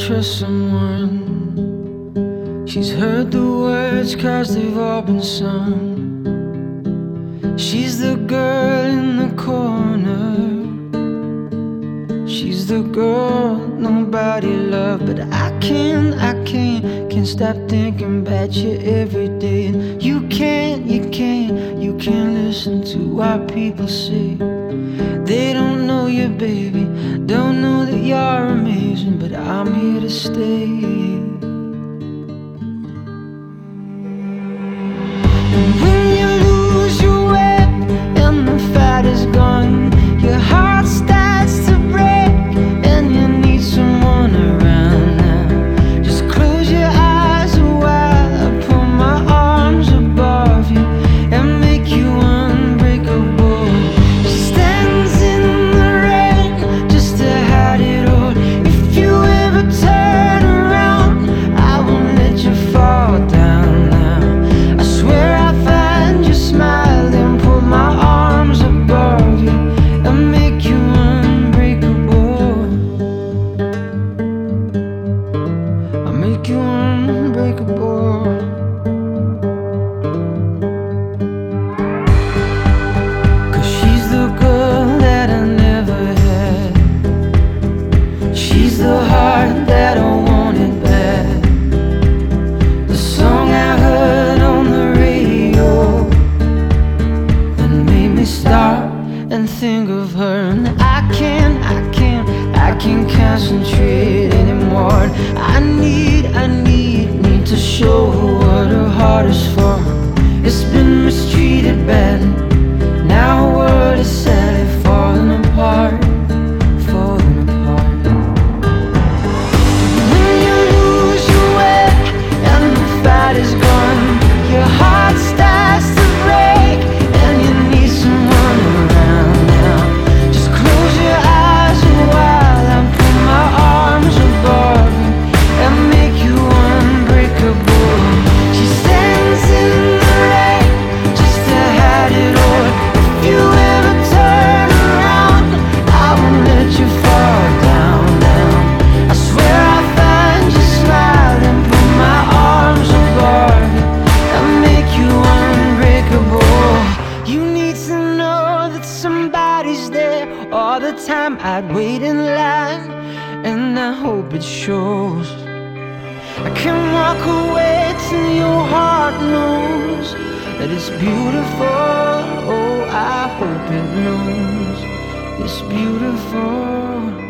trust someone. She's heard the words 'cause they've all been sung. She's the girl in the corner. She's the girl nobody loved. But I can't stop thinking about you every day. And you can't listen to what people say. They don't know you, baby, don't know that you're amazing. But I'm here to stay. And when you lose your way and the fight is gone, your heart starts to break and you need someone around now. Just close your eyes a while, I put my arms above you and make you unbreakable. She stands in the rain just to hide it all. If you ever turn around, I won't let you fall down now. I swear I'll find you smiling, put my arms above you and make you unbreakable. I'll make you unbreakable. 'Cause she's the girl that I never had. She's the heart that I wanted back. The song I heard on the radio that made me stop and think of her. And I can't concentrate anymore. I need to show her what her heart is for. It's been mistreated badly. Now her world is sadly falling apart, falling apart. When you lose your way and the fight is gone, your heart starts to break and you need someone around now. Just close your eyes a while, I put my arms above you and make you unbreakable. She stands in the rain just to hide it all. If you ever turn around, I won't let you fall down now. I swear I'll find you smiling, put my arms above you and make you unbreakable. You need to know that somebody's there all the time. I'd wait in line and I hope it shows. I can walk away till your heart knows that it's beautiful. Oh, I hope it knows it's beautiful.